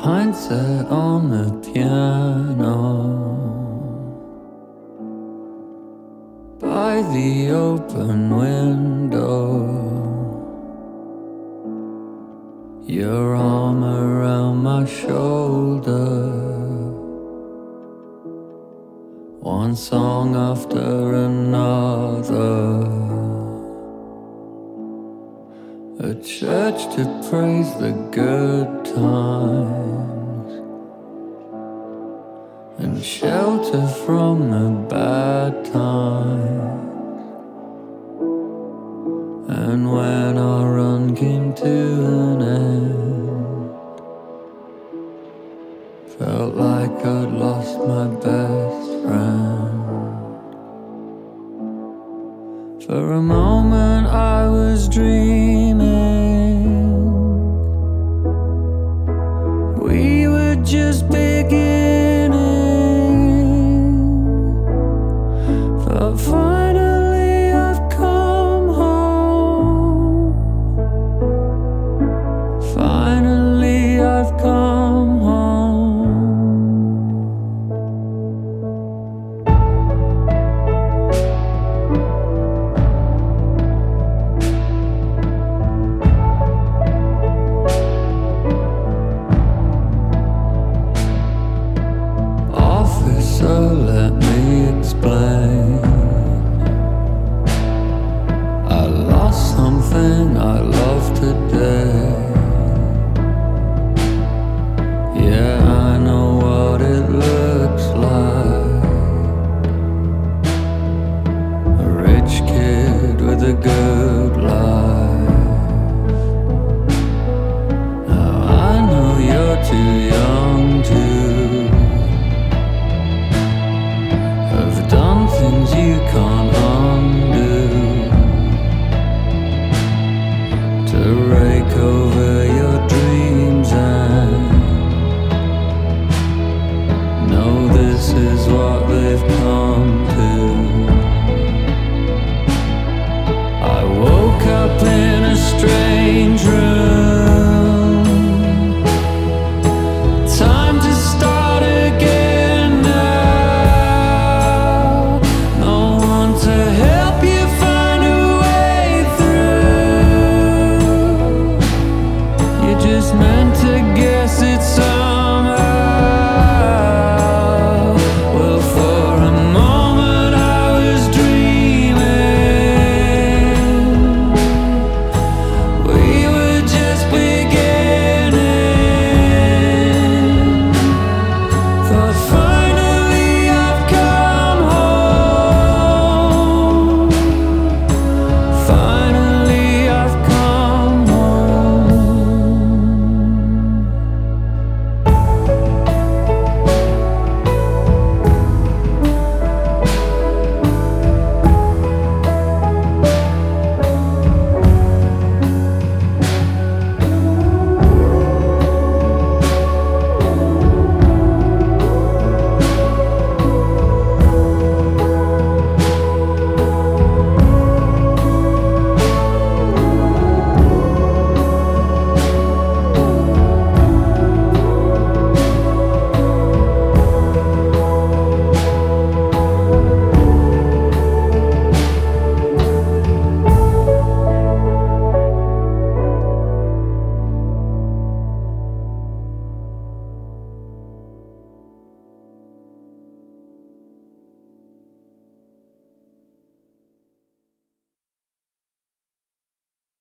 pint set on the piano by the open window, your arm around my shoulder, one song after another, a church to praise the good times and shelter from the bad times. And when our run came to an end, felt like I'd lost my best friend. For a moment I was dreaming